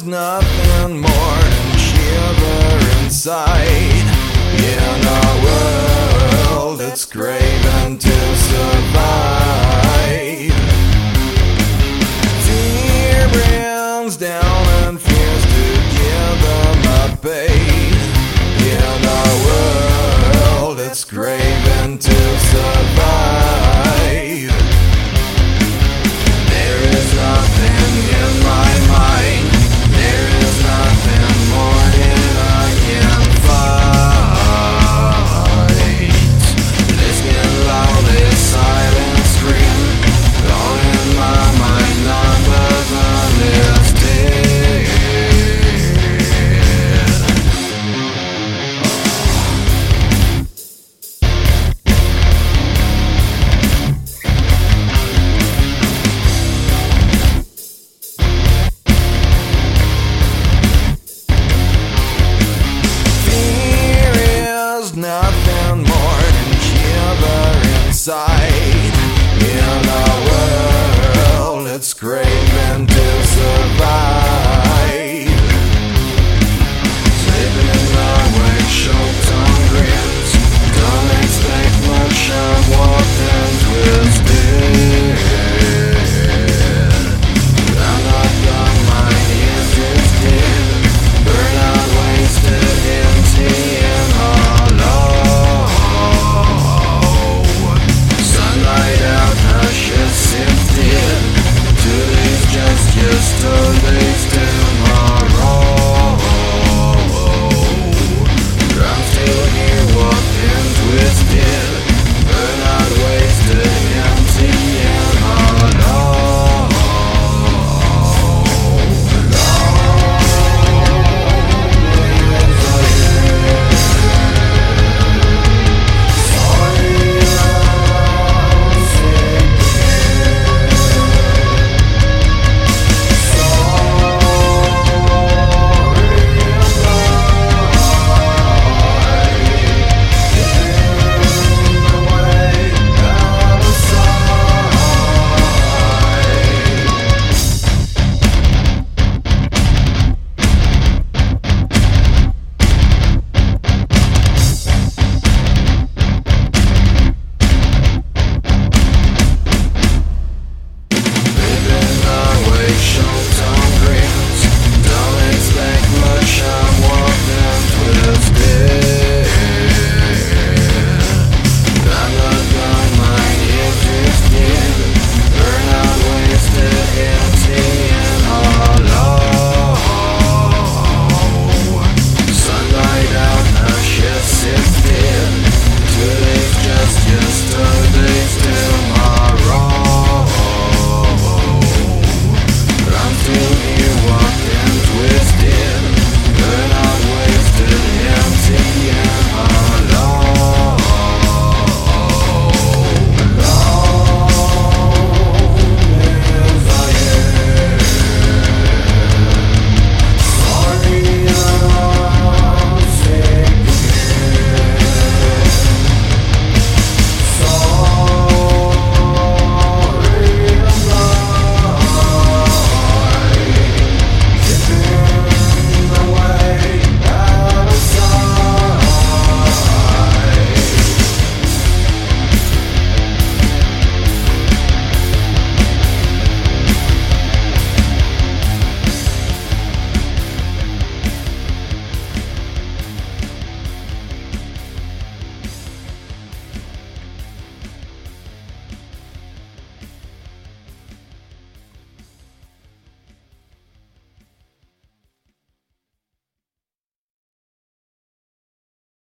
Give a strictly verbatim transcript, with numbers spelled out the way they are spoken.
nothing more than shiver inside. In a world that's craving to survive, fear brings down and fears to give them a bait. In a world that's craving to survive, there is nothing in my mind. There is nothing more that I can fight. Listening loud, this silent scream, all in my mind, numbers unlisted. Nothing more than shiver inside.